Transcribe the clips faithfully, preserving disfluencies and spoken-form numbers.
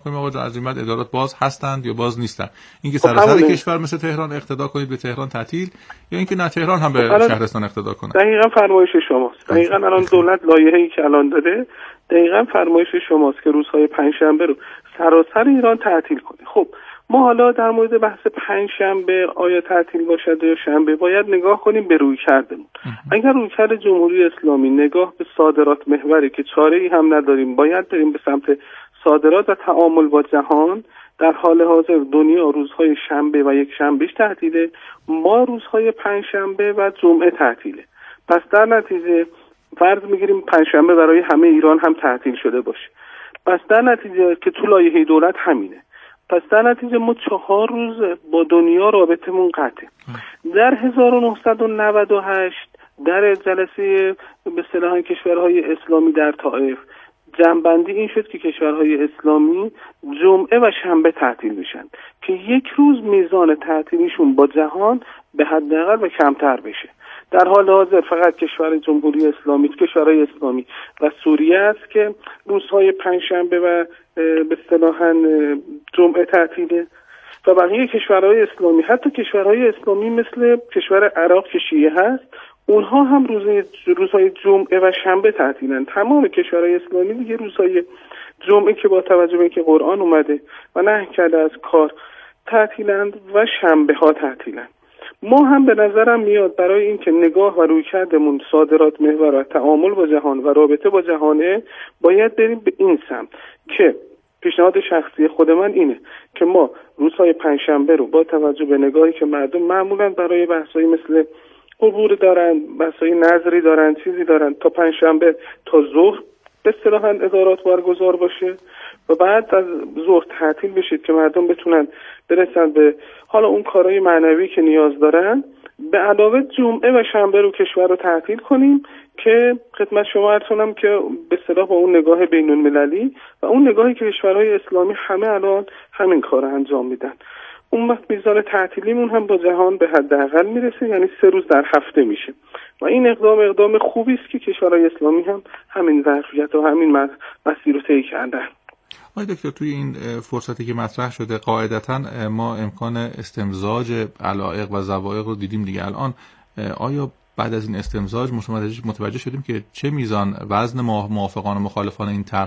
کنیم آقا از این بعد ادارات باز هستند یا باز نیستند. اینکه سراسر کشور مثل تهران اقتدا کنید به تهران تعطیل، یا اینکه نه تهران هم به شهرستان اقتدا کنه. دقیقاً فرمایش شماست. دقیقاً الان دولت لایحه‌ای که الان داده دقیقاً فرمایش شماست که روزهای پنجشنبه رو سراسر ایران تعطیل کنه. خب ما حالا در مورد بحث پنجشنبه آیا تعطیل باشد یا شنبه باید نگاه کنیم به رویکردمون. اگر رویکرد جمهوری اسلامی نگاه به صادرات محوره که چاره‌ای هم نداریم، باید بریم به سمت صادرات و تعامل با جهان، در حال حاضر دنیا روزهای شنبه و یک شنبهش تعطیله، ما روزهای پنجشنبه و جمعه تعطیله. پس در نتیجه فرض میگیریم پنجشنبه برای همه ایران هم تعطیل شده باشه، پس در نتیجه که تو لایحه دولت همینه، پس در نتیجه ما چهار روز با دنیا رابطمون قطعه. در هزار و نهصد و نود و هشت در جلسه به اصطلاح کشورهای اسلامی در طائف جمع‌بندی این شد که کشورهای اسلامی جمعه و شنبه تعطیل میشن که یک روز میزان تعطیلیشون با جهان به حداقل و کمتر بشه. در حال حاضر فقط کشور جمهوری اسلامی، کشورهای اسلامی و سوریه است که روزهای پنجشنبه و به اصطلاح جمعه تعطیله و بقیه کشورهای اسلامی، حتی کشورهای اسلامی مثل کشور عراق که شیعه هست، اونها هم روز روزهای جمعه و شنبه تعطیلن. تمام کشورهای اسلامی دیگه روزهای جمعه که با توجه به اینکه قرآن اومده و نهی کرده از کار تعطیلند و شنبه ها تعطیلند. ما هم به نظرم میاد برای اینکه نگاه و رویکردمون صادرات محور و تعامل با جهان و رابطه با جهانه، باید بریم به این سمت که پیشنهاد شخصی خود من اینه که ما روزهای پنجشنبه رو با توجه به نگاهی که مردم معمولا برای بحثایی مثل قبور دارن، بحثای نظری دارن، چیزی دارن، تا پنجشنبه تا ظهر به اصطلاح ادارات برگزار باشه و بعد از ظهر تعطیل بشید که مردم بتونن برسن به حالا اون کارهای معنوی که نیاز دارن. به علاوه جمعه و شنبه رو کشور رو تعطیل کنیم که خدمت شما عرض کنم که به اصطلاح با اون نگاه بین المللی و اون نگاهی که کشورهای اسلامی همه الان همین کار انجام میدن، اون وقت میزان تعطیلیمون هم با جهان به حداقل میرسه، یعنی سه روز در هفته میشه و این اقدام اقدام خوبی است که کشورهای اسلامی هم همین ظرفیت و همین مسیر رو طی کردن. آقای دکتر، توی این فرصتی که مطرح شده قاعدتاً ما امکان استمزاج علایق و ذوایق رو دیدیم دیگه. الان آیا بعد از این استمزاج متوجه شدیم که چه میزان وزن موافقان و مخالفان این طرح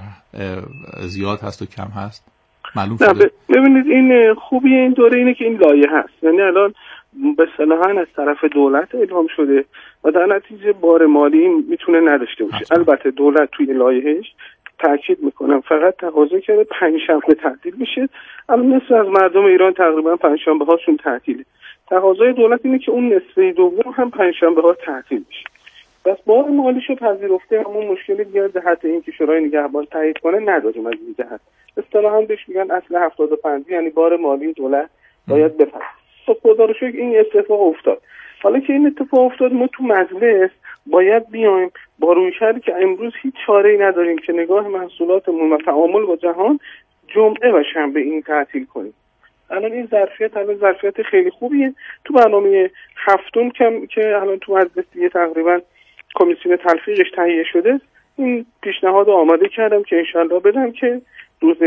زیاد هست و کم هست؟ معلوم شده؟ ببینید این خوبی این دوره اینه که این لایحه هست، یعنی الان به اصطلاحاً از طرف دولت اعلام شده و در نتیجه بار مالی میتونه نداشته باشه. حتما. البته دولت توی لایحه‌اش تاکید میکنم فقط تقاضا کرده پنجشنبه تعطیل بشه. الان نصف از مردم ایران تقریبا پنجشنبه هاشون تعطیله. تقاضای دولت اینه که اون نصف دوم هم پنجشنبه ها تعطیل بشه. بس بار مالیشو پذیرفته، همون مشکلی دیگه جهت این که شورای نگهبان تایید کنه نداریم. از این جهت اصطلاحاً بهش میگن اصل هفتاد و پنج، یعنی بار مالی دولت باید بپذیره. خب خدا رو شکر این اتفاق افتاد. حالا که این اتفاق افتاد ما تو مجلس باید بیایم با رویکردی که امروز هیچ چاره‌ای نداریم که نگاه محصولاتمون و تعامل با جهان جمعه و شنبه این تعطیل کنیم. الان این ظرفیت الان ظرفیت خیلی خوبیه. تو برنامه هفتم کم که الان تو مجلس دیگه تقریبا کمیسیون تلفیقش تهیه شده، این پیشنهاد آماده کردم که انشالله بدم که روز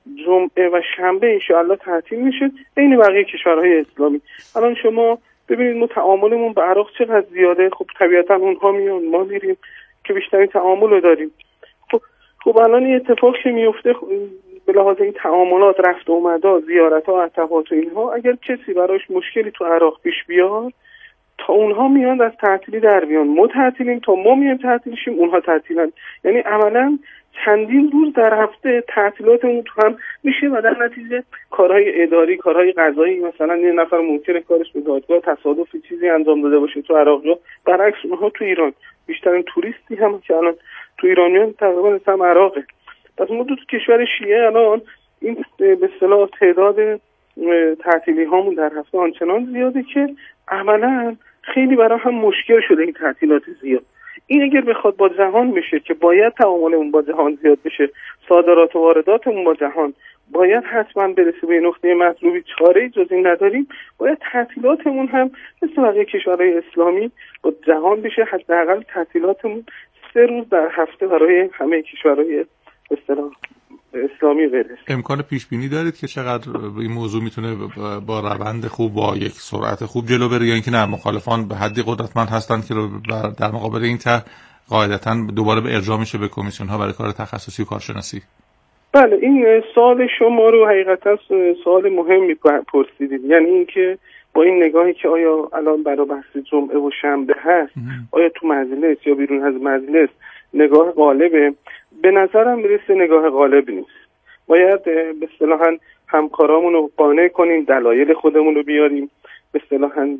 جمعه و شنبه انشالله تعطیل میشه بین بقیه کشورهای اسلامی. الان شما ببینید ما تعاملمون با عراق چقدر زیاده. خب طبیعتا اونها میان ما میریم که بیشترین تعامل رو داریم. خب خب الان این اتفاق که میفته به لحاظ این تعاملات، رفت و اومدا، زیارت‌ها، عتبات و اینها، اگر کسی براش مشکلی تو عراق پیش بیاد تا اونها میان از تعطیلی در بیان، ما تعطیلیم تا ما میایم تعطیل شیم اونها تعطیلن. یعنی عملاً چندین روز در هفته تعطیلاتمون تو هم میشه و در نتیجه کارهای اداری، کارهای قضایی، مثلا یه نفر ممکنه کارش به دادگاه تصادفی چیزی انجام داده باشه تو عراق، یا برعکس اونها تو ایران. بیشترین توریستی هم که الان تو ایران میان تقریبا اسم عراقه. پس ما دو تا کشور شیعه الان این به اصطلاح تعداد تعطیلی هامون در هفته آنچنان زیاده که عملاً خیلی برای هم مشکل شده این تعطیلات زیاد. این اگر بخواد با جهان بشه که باید تعاملمون با جهان زیاد بشه، صادرات و وارداتمون با جهان باید حتما برسه به نقطه مطلوبی، چاره‌ای جز این نداریم. باید تعطیلاتمون هم مثل بقیه کشورهای اسلامی با جهان بشه. حداقل تعطیلاتمون سه روز در هفته برای همه کشورهای اصطلاح اسلامی برسیم. امکان پیش بینی دارید که چقدر این موضوع میتونه با روند خوب با یک سرعت خوب جلو بره، یا اینکه نه مخالفان به حدی قدرتمند هستند که در مقابل این طرح قاعدتاً دوباره به ارجاع میشه به کمیسیون ها برای کار تخصصی و کارشناسی؟ بله، این سوال شما رو حقیقتا سوال مهمی پرسیدید. یعنی اینکه با این نگاهی که آیا الان برای بحث جمعه و شنبه هست آیا تو مجلس یا بیرون از مجلس نگاه غالبه؟ به نظرم میرسه نگاه غالب نیست. باید به اصطلاحاً همکارامون رو قانع کنیم، دلایل خودمون رو بیاریم، به اصطلاحاً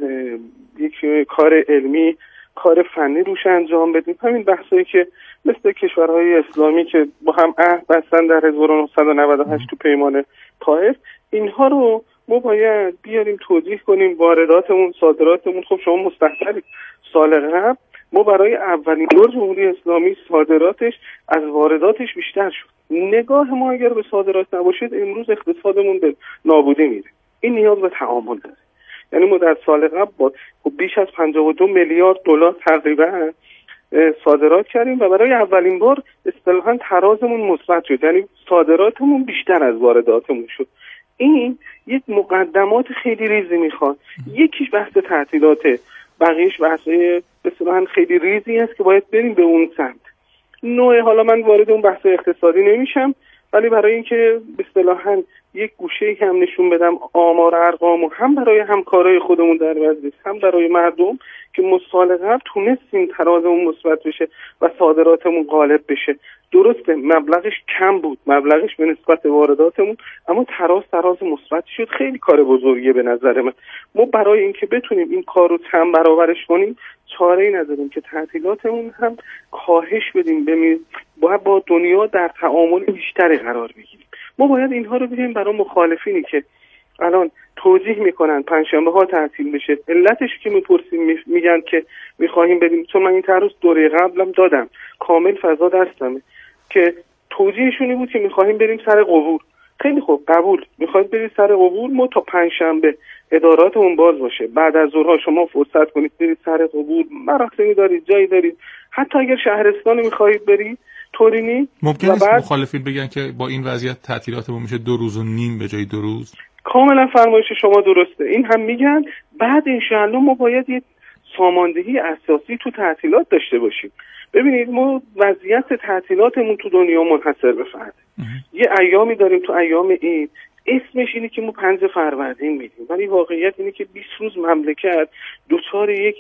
یک کار علمی، کار فنی روش انجام بدیم. همین بحثایی که مثل کشورهای اسلامی که با هم عهد بستن در هزار و نهصد و نود و هشت تو پیمان طائف، اینها رو ما باید بیاریم توضیح کنیم. وارداتمون، صادراتمون، خب شما مستحضرید سال قبل ما برای اولین بار جمهوری اسلامی صادراتش از وارداتش بیشتر شد. نگاه ما اگر به صادرات نباشید امروز اقتصادمون به نابودی میره. این نیاز به تعامل داره. یعنی ما در سال قبل با بیش از پنجاه و دو میلیارد دلار تقریبا صادرات کردیم و برای اولین بار اصطلاحاً ترازمون مثبت شد، یعنی صادراتمون بیشتر از وارداتمون شد. این یک مقدمات خیلی ریزی میخواد. یکیش بحث تعطیلاته، بقیهش بحثای اصطلاحاً خیلی ریزی است که باید بریم به اون سمت. نوع حالا من وارد اون بحث اقتصادی نمیشم، ولی برای اینکه به اصطلاحاً یک گوشه هم نشون بدم آمار ارقام و هم برای همکارای خودمون در مجلس هم برای مردم که ما سال قبل تونستیم ترازمون مثبت بشه و صادراتمون غالب بشه. درسته مبلغش کم بود، مبلغش به نسبت وارداتمون، اما تراز تراز مثبت شد. خیلی کار بزرگیه به نظر من. ما برای اینکه بتونیم این کار رو چند برابرش کنیم چاره‌ای نداریم که تعطیلاتمون هم کاهش بدیم، ببینید باید با دنیا در تعامل بیشتری قرار بگیریم. ما باید اینها رو بگیم برای مخالفینی که الان توضیح میکنن پنجشنبه ها تعطیل بشه. علتش که میپرسیم میگن که میخواهیم بدیم، چون من این تعرض دوره قبلم دادم کامل فضا دستمه که توضیحشونی بود که میخواهیم بریم سر قبور. خیلی خوب، قبول، میخواید برید سر قبور، ما تا پنجشنبه اداراتمون باز باشه، بعد از ظهرها شما فرصت کنید برید سر قبور، مراسمی دارید، جایی دارید، حتی اگر شهرستانی میخواهید برید طورینی. ممکن است بعد... مخالفین بگن که با این وضعیت تعطیلاتمون میشه دو روز و نیم به جای دو روز. کاملا فرمایش شما درسته، این هم میگن. بعد انشاءالله ما باید یک ساماندهی اساسی تو تعطیلات داشته باشیم. ببینید ما وضعیت تعطیلاتمون تو دنیا منحصر به فرده. یه ایامی داریم تو ایام عید اسمش اینه که ما پنج فروردین میدیم، ولی واقعیت اینه که بیست روز مملکت دچار یک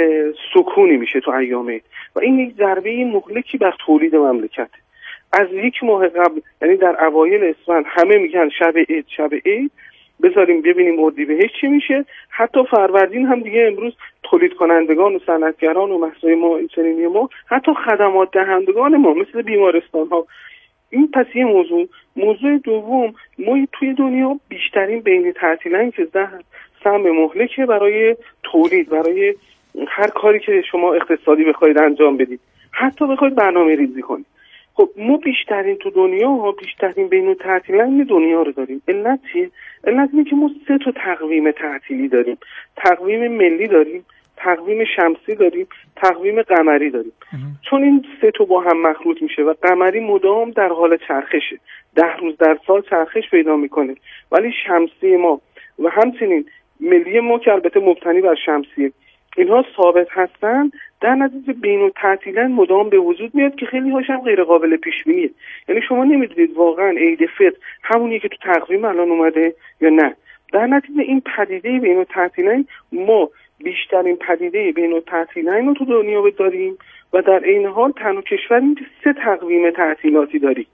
سکونی میشه تو ایام عید و این یک ضربه مهلکی بر تولید مملکت. از یک ماه قبل، یعنی در اوایل اسفند همه میگن شب عید شب عید، بذاریم ببینیم اردیبهشت چی میشه. حتی فروردین هم دیگه امروز تولید کنندگان و صنعتگران و محصول ما اینچنینی ما، حتی خدمات دهندگان ما مثل بیمارستان ها. این پس یه موضوع. موضوع دوم، ما توی دنیا بیشترین بین تعطیلن که زهر سهم مهلکه برای تولید، برای هر کاری که شما اقتصادی بخواید انجام بدید، حتی بخواید برنامه ریزی کنید. خب ما بیشترین تو دنیا ها بیشترین بین تعطیلن دنیا رو داریم. علت چیه؟ علت اینه که ما سه تا تقویم تعطیلی داریم. تقویم ملی داریم، تقویم شمسی داریم، تقویم قمری داریم. چون این سه تا با هم مخلوط میشه و قمری مدام در حال چرخشه، ده روز در سال چرخش پیدا میکنه، ولی شمسی ما و همچنین ملی ما که البته مبتنی بر شمسیه، اینها ثابت هستن، در نتیجه بین و تعطیلن مدام به وجود میاد که خیلی هاشم غیر قابل پیش بینیه. یعنی شما نمیدونید واقعا عید فطر همونیه که تو تقویم الان اومده یا نه. در نتیجه این پدیده بین و تعطیلن، ما بیشترین پدیده بین و تعطیلن رو تو دنیا داریم و در این حال تنها کشوریم که سه تقویم تعطیلاتی داریم.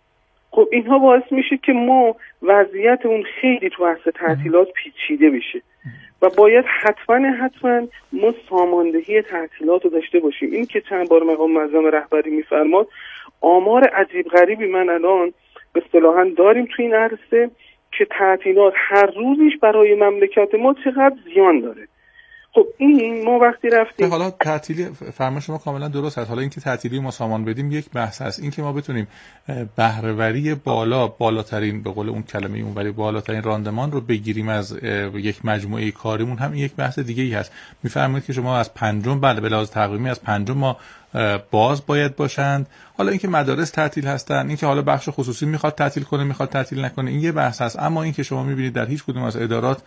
خب اینها باعث میشه که ما وضعیت اون خیلی تو بحث تعطیلات پیچیده بشه و باید حتما حتما ما ساماندهی تعطیلات رو داشته باشیم. این که چند بار مقام معظم رهبری میفرماد، آمار عجیب غریبی من الان به اصطلاحاً داریم تو این عرصه که تعطیلات هر روزش برای مملکت ما چقدر زیان داره. خب این ما وقتی رفتیم، حالا تعطیلی فرمایش شما کاملا درست است. حالا اینکه تعطیلی ما سامان بدیم یک بحث است، اینکه ما بتونیم بهره‌وری بالا بالاترین به قول اون کلمه اون ولی بالاترین راندمان رو بگیریم از یک مجموعه کاریمون هم یک بحث دیگه ای هست. میفرمایید که شما از پنجم، بله به لحاظ تقویمی از پنجم ما باز باید باشند. حالا اینکه مدارس تعطیل هستن، اینکه حالا بخش خصوصی میخواد تعطیل کنه میخواد تعطیل نکنه، این یه بحث هست. اما اینکه شما میبینید در هیچ کدوم از ادارات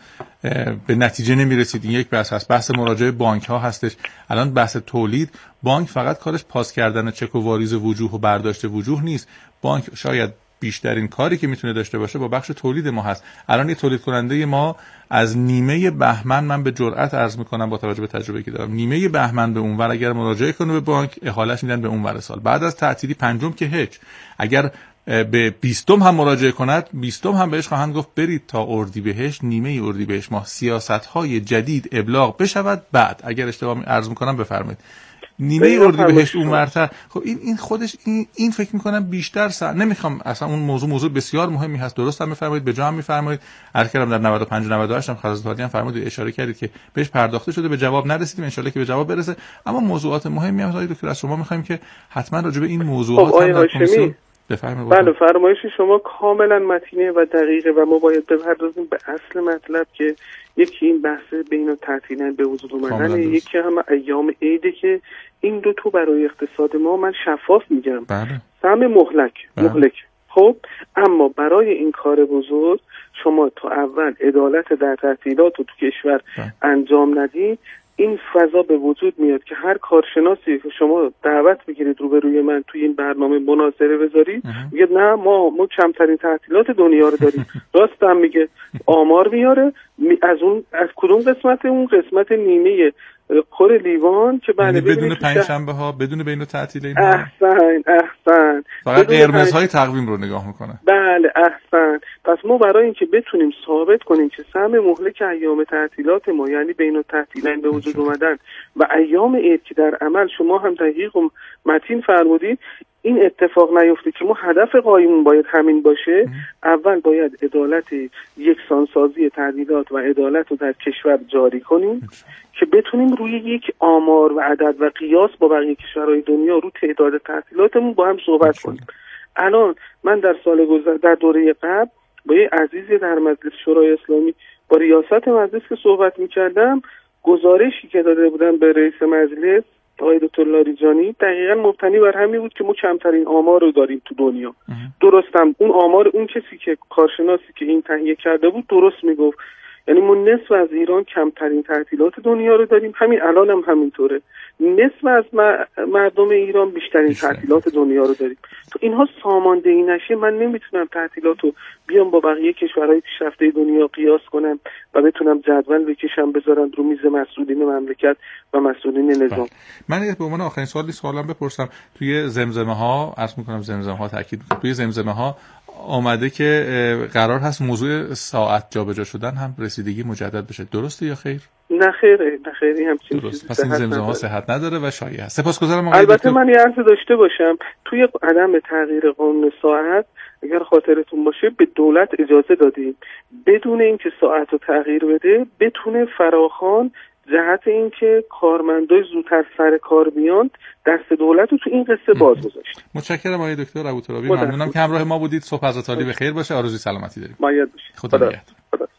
به نتیجه نمیرسید، این یک بحث هست. بحث مراجعه بانک ها هستش. الان بحث تولید، بانک فقط کارش پاس کردن چک و واریز وجوه و برداشت وجوه نیست. بانک شاید بیشترین کاری که میتونه داشته باشه با بخش تولید ما هست. الان یه تولید کننده ما از نیمه بهمن، من به جرئت عرض میکنم با توجه به تجربه که دارم، نیمه بهمن به اونور اگر مراجعه کنه به بانک، احالهش میدن به اونور سال. بعد از تعطیلی پنجم که هیچ. اگر به بیستم هم مراجعه کند، بیستم هم بهش خواهند گفت برید تا اردیبهشت، نیمه اردیبهشت ماه سیاست‌های جدید ابلاغ بشود. بعد اگر اشتباه عرض میکنم بفرمایید. نیمه اردیبهشت اونورتر. خب این این خودش این این فکر میکنم بیشتر سر نمیخوام اصلا اون موضوع موضوع بسیار مهمی هست. درست هم میفرمایید، به جا هم میفرمایید. هر کردم در نود و پنج و نود و هشت هم خراسان هم فرمودید، اشاره کردید که بهش پرداخته شده، به جواب نرسیدیم، ان شاءالله که به جواب برسه. اما موضوعات مهمی هم آقای دکتر از شما میخوایم که حتما راجع به این موضوعات هم در کمیسیون بفرمایید. بله، فرمایش شما کاملا متینه و دقیقه و ما باید بپردازیم به اصل مطلب که یکی این بحث بین التعطیلین به وجود اومدن، یکی هم ایام عیده که این دو تو برای اقتصاد ما، من شفاف میگم، بله. سهم مهلک بله. مهلک خب اما برای این کار بزرگ شما تا اول عدالت در تعطیلات رو تو کشور بله. انجام ندید، این فضا به وجود میاد که هر کارشناسی که شما دعوت بگیرید روبروی من توی این برنامه مناظره بذارید میگه نه ما ما کمترین تعطیلات دنیا رو داریم. راست هم میگه، آمار میاره از اون از کدوم قسمت، اون قسمت نیمه خور لیوان که بله بدون پنجشنبه ها، بدون بین تعطیل اینا. احسن احسن فقط قرمزهای تقویم رو نگاه میکنه. بله احسن. پس ما برای اینکه بتونیم ثابت کنیم که سهم مهلک ایام تعطیلات ما، یعنی بین التعطیلین به وجود اومدن و ایام عید که در عمل شما هم دقیق و متین فرمودید، این اتفاق نیفته که ما هدف قایمون باید همین باشه. اول باید عدالت یکسانسازی تعطیلات و عدالت رو در کشور جاری کنیم که بتونیم روی یک آمار و عدد و قیاس با بقیه کشورهای دنیا رو تعداد تعطیلاتمون با هم صحبت کنیم. الان من در سال گذشته در دوره قبل با یه عزیزی در مجلس شورای اسلامی با ریاست مجلس که صحبت می‌کردم، گزارشی که داده بودن به رئیس مجلس آقای دکتر لاریجانی دقیقاً مبتنی بر همین بود که ما کمترین آمار رو داریم تو دنیا. درستم اون آمار اون کسی که کارشناسی که این تهیه کرده بود درست میگفت، یعنی ما نصف از ایران کمترین تعطیلات دنیا رو داریم، همین الان هم همینطوره. نصف از مردم ایران بیشترین تعطیلات دنیا رو داریم. تو اینها ساماندهی نشه من نمیتونم تعطیلات رو بیام با بقیه کشورهای پیشرفته دنیا قیاس کنم و بتونم جدول بکشم بذارم رو میز مسئولین مملکت و مسئولین نظام. من به عنوان آخرین سوالی سوالم بپرسم، توی زمزمه ها عرض میکنم، زمزمه ها تاکید میکنم، توی زمزمه ها آمده که قرار هست موضوع ساعت جابجا شدن هم رسیدگی مجدد بشه، درسته یا خیر؟ نه خیره، نه خیری همچین چیزی. پس این زمزمه ها صحت نداره و شایع است. سپاسگزارم آقای البته من یه عرض داشته باشم، توی عدم تغییر قانون ساعت اگر خاطرتون باشه به دولت اجازه دادیم بدون اینکه ساعت رو تغییر بده بتونه فراخوان جهت اینکه کارمندای زودتر سر کار بیان دست دولت رو تو این قصه باز گذاشت. متشکرم آقای دکتر ابوترابی، ممنونم که همراه ما بودید. صبح از تالی بخیر باشه، آرزوی سلامتی داریم. باید باشید. خدا نگهدار.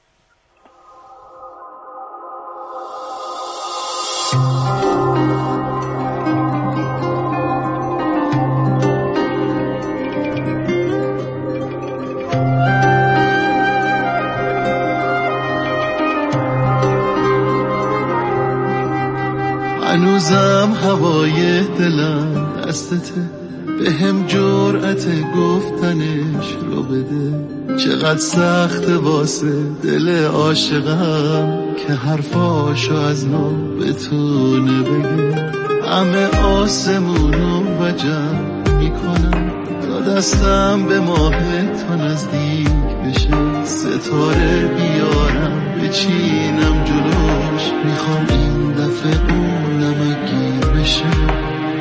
هنوزم هوای دلم دستته، به هم جرأت گفتنش رو بده. چقدر سخت واسه دل عاشقم که حرفاشو از نو بتونه بگه. همه آسمونو وجم میکنم تا دستم به ماه تا نزدیک بشه. ستاره بیارم بچینم جلوش، میخوام این دفعه اونم گیر بشه.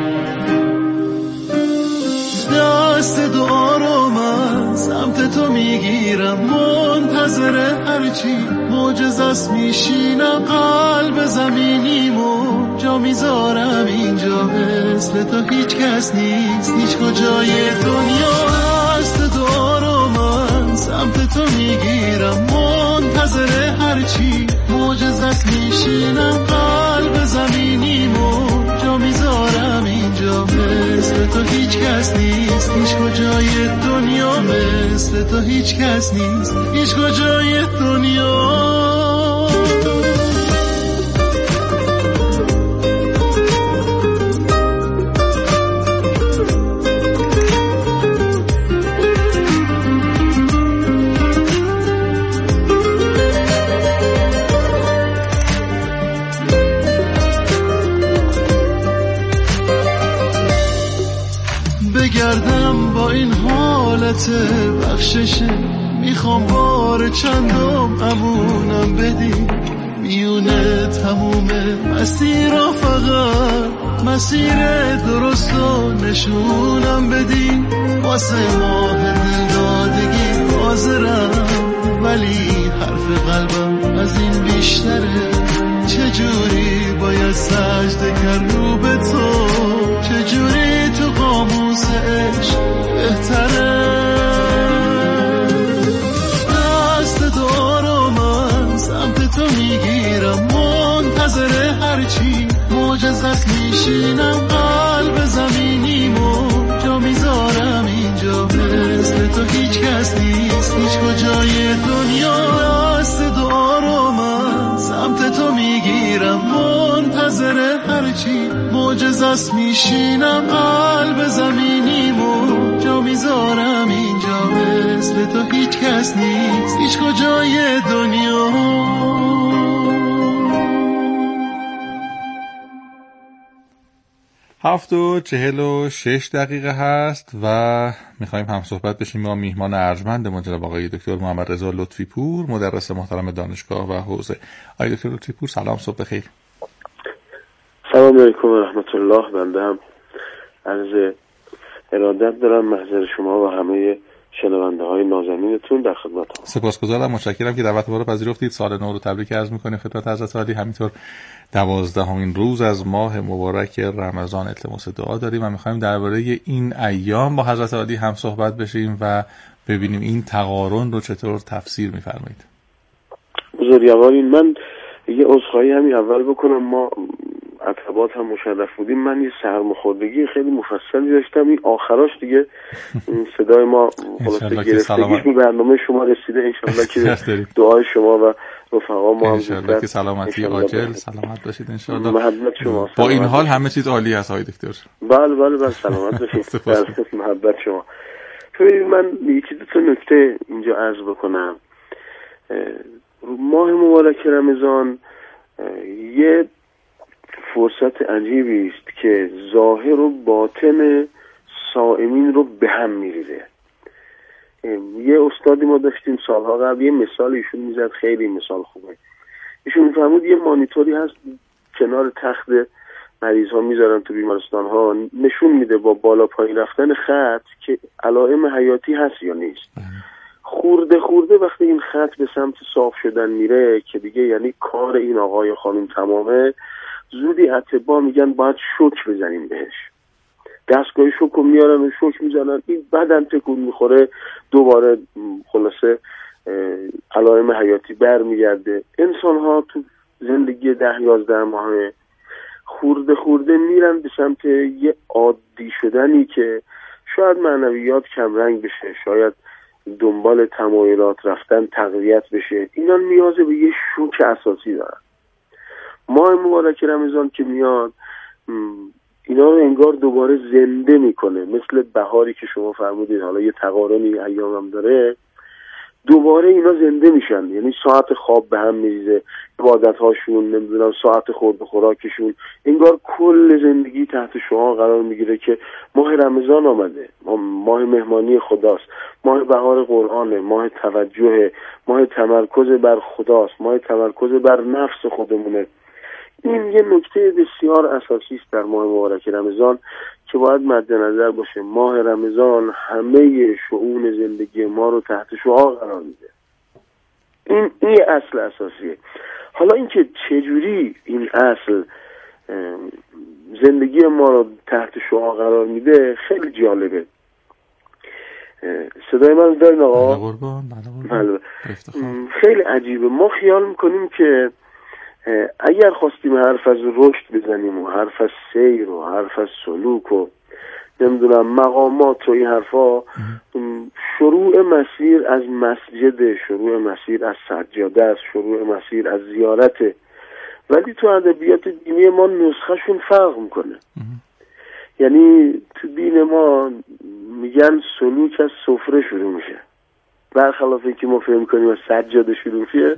دست دعا رو من سمت تو میگیرم، منتظر هرچی معجزه‌ست میشینم. قلب زمینیمو جا میذارم اینجا، مثل تو هیچ کس نیست هیچ کجای دنیا. دست دعا رو من سمت تو میگیرم، منتظر هرچی معجزه‌ست میشینم. قلب زمینیمو جا میذارم اینجا، هیچ کجای دنیا مثل تو هیچ کس نیست، هیچ کجای دنیا. بگردم با این حالت بخششه، میخوام بار چندم امونم بدی، میونه تموم مسیر را فقط مسیر درست رو نشونم بدی. واسه ماه دلدادگی حاضرم، ولی حرف قلبم از این بیشتره. چجوری باید سجده کرد رو به تو، چجوری تو قاموس عشق بهتره. دست دارو من سمت تو میگیرم، منتظر هرچی معجزت میشینم. قلب زمینیمو جا میذارم اینجا، مثل تو هیچ کس نیست، هیچ کجای دنیا. دست دارو من سمت تو میگیرم، منتظر هرچی معجزت میشینم. قلب زمینیمو جا میذارم اینجا، مثل تو هیچ کس نیست، هیچ کجای دنیا. هفت و چهل و شش دقیقه هست و میخواییم هم صحبت بشیم با میهمان ارجمندمون جناب آقای دکتر محمد رضا لطفی پور، مدرس محترم دانشگاه و حوزه. آقای دکتر لطفی پور سلام، صبح بخیر. سلام علیکم و رحمت الله. بنده هم عرض ارادت دارم محضر شما و همه شنونده های نازنینتون در خدمتتون. سپاسگزارم، متشکرم که دعوت ما رو پذیرفتید. سال نو رو تبریک عرض می‌کنیم خدمت حضرت عالی. همینطور دوازدهمین روز از ماه مبارک رمضان التماس دعا داریم و می‌خوایم درباره این ایام با حضرت عالی هم صحبت بشیم و ببینیم این تقارن رو چطور تفسیر می‌فرمایید. بزرگوارین، من یه عذرخواهی همین اول بکنم. ما عتبات هم مشرف بودیم، من یه سرماخوردگی خیلی مفصلی داشتم. این آخراش دیگه صدای ما خلاصه گرفتگیش به برنامه شما رسیده. انشالله که دعای شما و رفقا ما هم انشالله که سلامتی عاجل سلامت باشید انشالله. محبت شما. با این حال همه چیز عالی هست آقای دکتر. بله بله بله سلامت باشید. محبت شما. ببینید من یکی دو تا نکته اینجا عرض بکنم. ماه مبارک رمضان یه فرصت عجیبی است که ظاهر و باطن صائمین رو به هم میریزه. یه استادی ما داشتیم سالها قبل، یه مثال ایشون میزد، خیلی مثال خوبه. ایشون میفرمود یه مانیتوری هست کنار تخت مریض ها میذارن تو بیمارستان ها، نشون میده با بالا پایین رفتن خط که علائم حیاتی هست یا نیست. خورده خورده وقتی این خط به سمت صاف شدن میره که دیگه یعنی کار این آقای خانم تمامه، زودی اطباء میگن باید شوک بزنیم بهش. دستگاه شوک رو میارن و شوک میزنن، این بدن تکون میخوره، دوباره خلاصه علائم حیاتی بر میگرده. انسان ها تو زندگی ده یازده ماهه خورده خورده میرن به سمت یه عادی شدنی که شاید معنویات کم رنگ بشه، شاید دنبال تمایلات رفتن تقویت بشه. اینا نیاز به یه شوک اساسی دارن. ماه مبارک رمضان که میاد اینا رو انگار دوباره زنده میکنه، مثل بهاری که شما فرمودید حالا یه تقارنی ایامم داره، دوباره اینا زنده میشن. یعنی ساعت خواب به هم میریزه، عبادت هاشون، نمیدونم ساعت خورد و خوراکشون، انگار کل زندگی تحت شعاع قرار میگیره که ماه رمضان آمده، ماه مهمانی خداست، ماه بهار قرآنه، ماه توجه، ماه تمرکز بر خداست، ماه تمرکز بر نفس خودمونه. این یه نکته بسیار اساسی است در ماه مبارک رمضان که باید مد نظر باشه. ماه رمضان همه شؤون زندگی ما رو تحت شعاع قرار میده. این این اصل اساسیه. حالا اینکه چجوری این اصل زندگی ما رو تحت شعاع قرار میده خیلی جالبه. صدای من دارین آقا؟ بله. خیلی عجیبه. ما خیال میکنیم که اگر خواستیم حرف از رشد بزنیم و حرف از سیر و حرف از سلوک و نمیدونم مقامات و این حرفا، شروع مسیر از مسجد، شروع مسیر از سجاده است، شروع مسیر از زیارته. ولی تو ادبیات دینی ما نسخهشون فرق میکنه. یعنی تو دین ما میگن سلوک از سفره شروع میشه، برخلاف اینکه ما فهم کنیم از سجاده شروع میشه.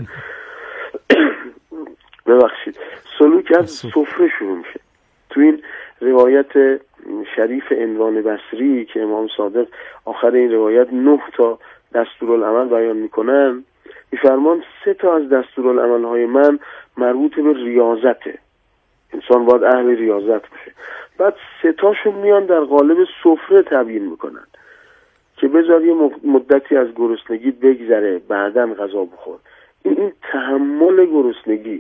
ببخشید، سلوک از سفره شروع میشه. تو این روایت شریف عنوان بصری که امام صادق آخر این روایت نه تا دستورالعمل بیان میکنن، میفرمان سه تا از دستورالعمل‌های من مربوط به ریاضته، انسان باید اهل ریاضت باشه. بعد سه تاشون میان در قالب سفره تبیین میکنن که بذار یه مدتی از گرسنگی بگذره بعدن غذا بخور. این, این تحمل گرسنگی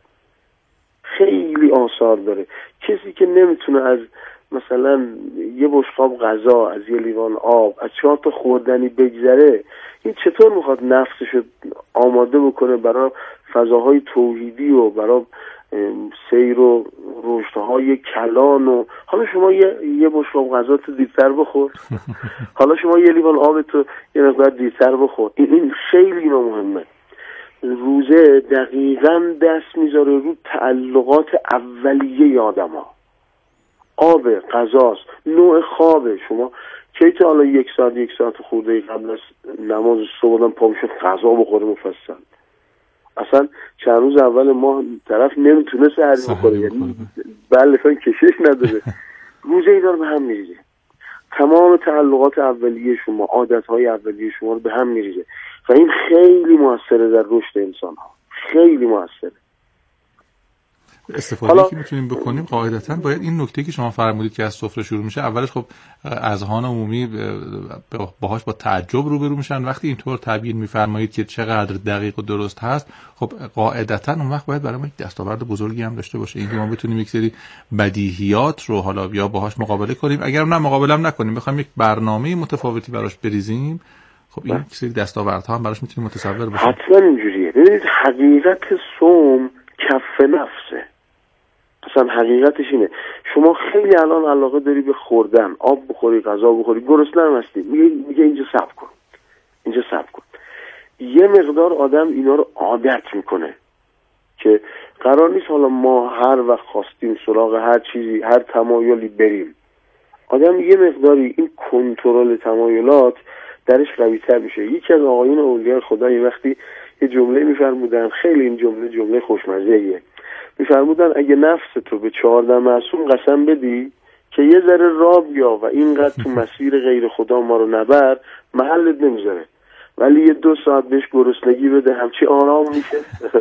خیلی آثار داره. کسی که نمیتونه از مثلا یه بشقاب غذا، از یه لیوان آب، از چهار تا خوردنی بگذره، این چطور میخواد نفسشو آماده بکنه برای فضاهای توحیدی و برای سیر و رشدهای کلان؟ و حالا شما یه یه بشقاب غذا تو دیرتر بخور، حالا شما یه لیوان آب تو یه مقدار دیرتر بخور. این, این خیلی مهمه. روزه دقیقاً دست میذاره رو تعلقات اولیه آدم ها. آب، غذاست، نوع خوابه. شما کی تا حالا یک ساعت یک ساعت خورده قبل از نماز صبح پا میشه غذا بخوره مفصل؟ اصلا چند روز اول ما طرف نمیتونه سحری بخوره، یعنی بله اصلا کشش نداره. روزه اینا رو به هم میریزه، تمام تعلقات اولیه شما، عادتهای اولیه شما رو به هم میریزه و این خیلی موثره در رشد انسان ها، خیلی موثره. استفاده که میتونیم بکنیم قاعدتاً باید این نکته که شما فرمودید که از سفره شروع میشه، اولش خب اذهان عمومی باهاش با تعجب روبرو میشن. وقتی اینطور تبیین میفرمایید که چقدر دقیق و درست هست، خب قاعدتاً اون وقت باید برای ما یک دستاورد بزرگی هم داشته باشه، اینکه ما بتونیم یک سری بدیهیات رو حالا یا باهاش مقابله کنیم، اگر نه مقابله هم نکنیم، بخوایم یک برنامه متفاوتی براش بریزیم، خب این یک سری دستاوردها هم براش میتونیم متصور بشیم. حتما اینجوریه. ببینید حقیقت صوم کف نفسه. اصلا حقیقتش اینه. شما خیلی الان علاقه داری به خوردن، آب بخوری، غذا بخوری، گرسنه هم هستی، میگه میگه اینجا صبر کن، اینجا صبر کن. یه مقدار آدم اینا رو عادت میکنه که قرار نیست حالا ما هر وقت خواستیم سراغ هر چیزی، هر تمایلی بریم. آدم یه مقداری این کنترل تمایلات درش قوی‌تر میشه. یکی از آقایون اولیاء خدا یه وقتی یه جمله میفرمودن، خیلی این جمله جمله خوشمزه‌ایه. میفرمودن اگه نفس تو به چهارده معصوم قسم بدی که یه ذره راه بیا و اینقدر تو مسیر غیر خدا ما رو نبر، محلت نمیذاره، ولی یه دو ساعت بهش گرسنگی بده، همچی آرام میشه.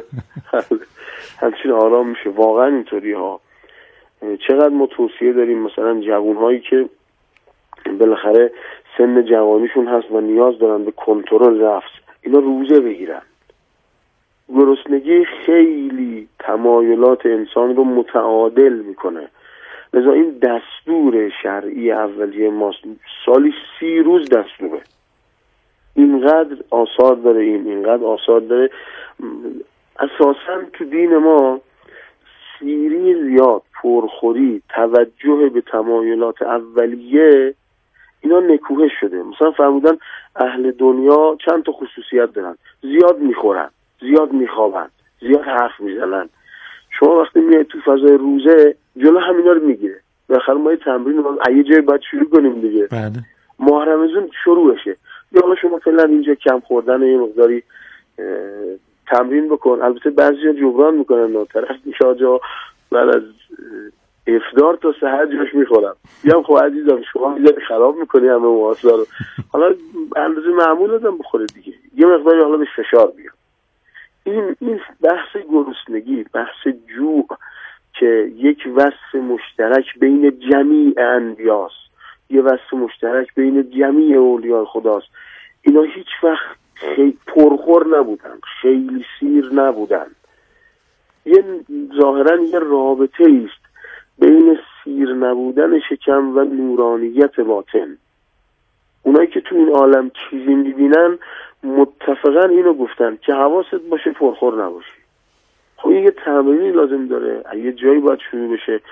همچین آرام میشه. واقعا اینطوری ها. چقدر ما توصیه داریم مثلا جوانهایی که بالاخره سن جوانیشون هست و نیاز دارن به کنترل نفس، اینا روزه بگیرن. گرسنگی خیلی تمایلات انسان رو متعادل میکنه. لذا این دستور شرعی اولیه ماست، سالی سی روز دستوره. اینقدر آثار داره، این اینقدر آثار داره. اساساً تو دین ما سیری زیاد، پرخوری، توجه به تمایلات اولیه، اینا نکوهش شده. مثلا فرمودن اهل دنیا چند تا خصوصیت دارن: زیاد میخورن، زیاد میخوابن، زیاد حرف میزنن. شما وقتی میای تو فضای روزه جلو همینا رو میگیره. بالاخره ما یه تمرین رو یه جای باید شروع کنیم دیگه. بله. ماه رمضان شروعشه. یا حالا شما فعلا اینجا کم خوردن یه مقداری تمرین بکن. البته بعضیا جبران میکنن، نه طرف میشه آجا بعد از افطار تا سحر جاش میخورم. میگم خب عزیزم شما میذاری خراب میکنی همه مواسا رو، حالا اندازه معمول آدم بخوره دیگه، یه مقداری حالا به فشار بیاد. این این بحث گرسنگی، بحث جوع که یک وصف مشترک بین جمیع انبیاست، یه وصف مشترک بین جمیع اولیاء خداست، اینا هیچ وقت خیلی پرخور نبودن، خیلی سیر نبودن. یه ظاهرا یه رابطه ایست بین سیر نبودن شکم و نورانیت باطن. اونایی که تو این عالم چیزی میبینن متفقا اینو گفتن که حواست باشه پرخور نباشی. خب یه تمرینی لازم داره، یه جایی باید شروع بشه.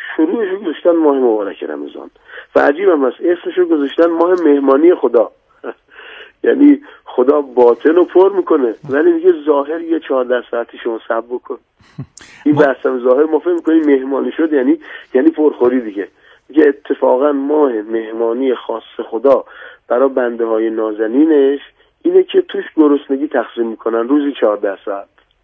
شروعش رو گذاشتن ماه مبارک رمضان و عجیب هم است اسمش رو گذاشتن ماه مهمانی خدا. یعنی خدا باطن رو پر میکنه ولی میگه ظاهر یه چهارده ساعتی شما صبر بکن. این بحثم ظاهر ما فکر میکنیم مهمانی شد یعنی یعنی پرخوری دیگه. میگه اتفاقا ماه مهمانی خاص خدا برای بنده های نازنینش اینه که توش گرسنگی تقسیم میکنن روزی چهارده ساعت.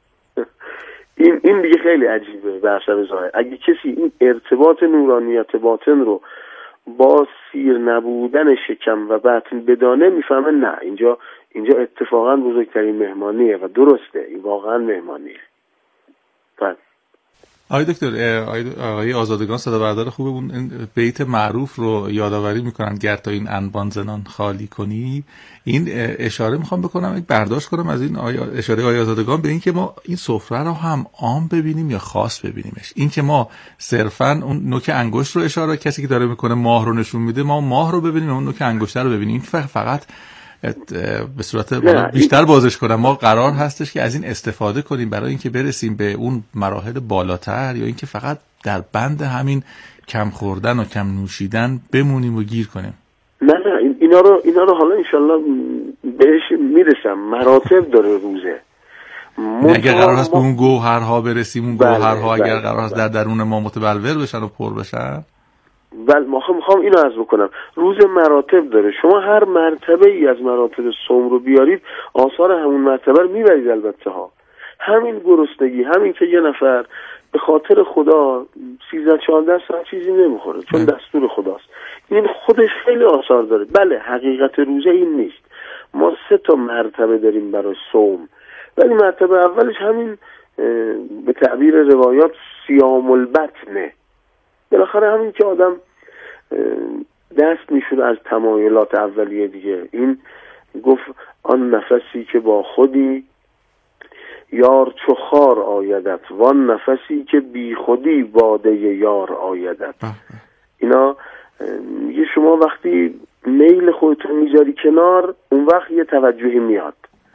این این دیگه خیلی عجیبه بحثم ظاهر. اگه کسی این ارتباط نورانیت باطن رو با سیر نبودن شکم و بطن بدانه میفهمه نه اینجا اینجا اتفاقا بزرگترین مهمانیه و درسته این واقعا مهمانیه. پس آقای دکتر آقای آزادگان صدا بردار خوبه اون بیت معروف رو یادآوری میکنن گر تا این انبان زنان خالی کنی. این اشاره میخوام بکنم برداشت کنم از این آیا اشاره آقای آزادگان به این که ما این سفره رو هم عام ببینیم یا خاص ببینیمش. این که ما صرفا اون نوک انگشت رو اشاره کسی که داره میکنه ماه رو نشون میده ما ماه رو ببینیم اون نوک انگشت رو ببینیم. این فقط به صورت بیشتر بازش کنم ما قرار هستش که از این استفاده کنیم برای اینکه برسیم به اون مراحل بالاتر یا اینکه فقط در بند همین کم خوردن و کم نوشیدن بمونیم و گیر کنیم. نه نه اینا رو اینا رو حالا انشالله بهش میرسم. مراتب داره روزه. اگر قرار هست به اون گوهرها برسیم اون گوهرها اگر قرار هست در درون ما متبلور بشن و پر بشن بله ما میخوام اینو عرض بکنم. روز مراتب داره. شما هر مرتبه ای از مراتب صوم رو بیارید آثار همون مرتبه رو میبرید. البته ها همین گرسنگی همین که یه نفر به خاطر خدا سیزده چهارده ساعت چیزی نمیخوره چون دستور خداست این خودش خیلی آثار داره. بله حقیقت روزه این نیست. ما سه تا مرتبه داریم برای صوم ولی مرتبه اولش همین به تعبیر روایات صیام البطنه. بالاخره همین که آدم دست میشونه از تمایلات اولیه دیگه. این گفت آن نفسی که با خودی یار چو خار آیدت وان نفسی که بی خودی باده یار آیدت. اینا میگه شما وقتی میل خودتون میذاری کنار اون وقت یه توجهی میاد.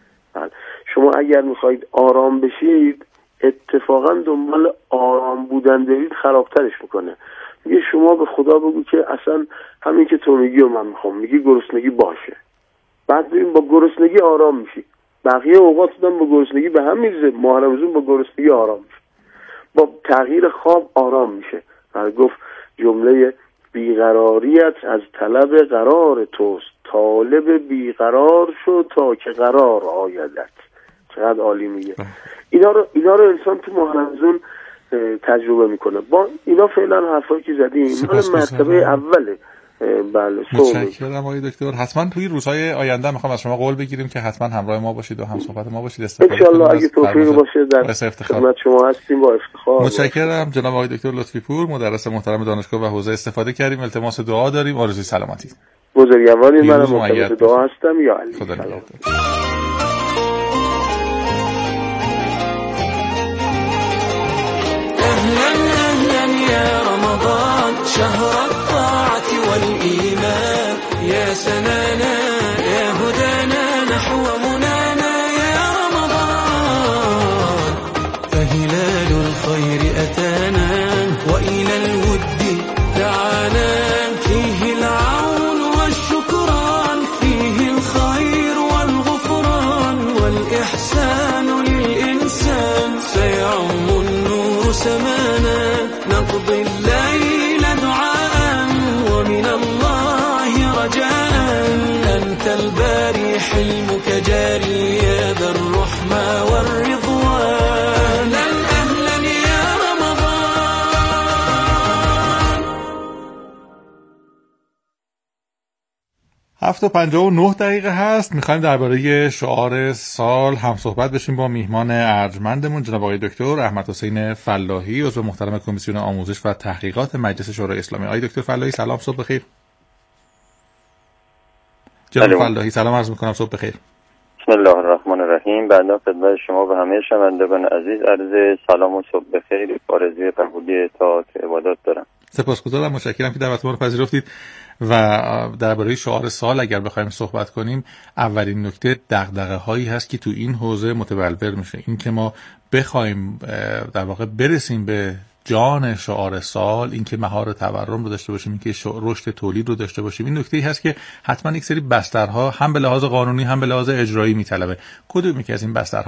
شما اگر میخواید آرام بشید اتفاقا دنبال آرام بودن برید خرابترش میکنه. میگه شما به خدا بگو که اصلا همین که تو میگی و من میخوام میگی گرسنگی باشه بعد ببین با گرسنگی آرام میشی. بقیه اوقات دادن با گرسنگی به هم میریزه. ماه رمضان با گرسنگی آرام میشه. با تغییر خواب آرام میشه. بعد گفت جمله بیقراریت از طلب قرار توست طالب بیقرار شو تا که قرار آیدت. چقدر عالی میگه. اینا رو اینا رو انسان تو ماه رمضان تجربه میکنه. با اینا فعلا حرفایی که زدیم مال مرتبه اوله. بله متشکرم آقای دکتر. حتما توی روزهای آینده میخوام از شما قول بگیریم که حتما همراه ما باشید و هم صحبت ما باشید. استفاده ان شاء الله اگه توفیق باشه در خدمت شما هستیم با افتخار. متشکرم جناب آقای دکتر لطفی پور مدرس محترم دانشگاه و حوزه استفاده کردیم. التماس دعا داریم. آرزوی سلامتی. بزرگواری منم متوسل دعا هستم یا علی. خدا نگهدار. شهر الطاعة والإيمان يا سنانا يا هدانا نحو منانا يا رمضان فهلال الخير أتانا وإلى الود دعانا فيه العون والشكران فيه الخير والغفران والإحسان للإنسان سيعم النور سمانا نقضي الليل ومن الله رجاء أنت الباري حلمك جاري يا ذا الرحمة والرضوان أهلا يا رمضان. هفت و پنجاه و نه دقیقه هست. میخوایم درباره شعار سال هم صحبت بشیم با میهمان ارجمندمون جناب آقای دکتر احمد حسین فلاحی عضو محترم کمیسیون آموزش و تحقیقات مجلس شورای اسلامی. آقای دکتر فلاحی سلام صبح بخیر. جناب فلاحی سلام عرض میکنم صبح بخیر. بسم الله الرحمن الرحیم. بنده خدمت شما و همه شنوندگان عزیز عرض سلام و صبح بخیر آرزوی قبولی طاعات عبادات دارم. سپاسگزارم متشکرم که دعوت ما رو پذیرفتید. و درباره شعار سال اگر بخوایم صحبت کنیم، اولین نکته دغدغه هایی هست که تو این حوزه متبلور میشه. این که ما بخوایم در واقع برسیم به جان شعار سال، اینکه مهار تورم رو داشته باشیم، اینکه رشد تولید رو داشته باشیم، این نکته‌ای هست که حتما یک سری بسترها هم به لحاظ قانونی هم به لحاظ اجرایی میطلبه. کدومی که از این بسترها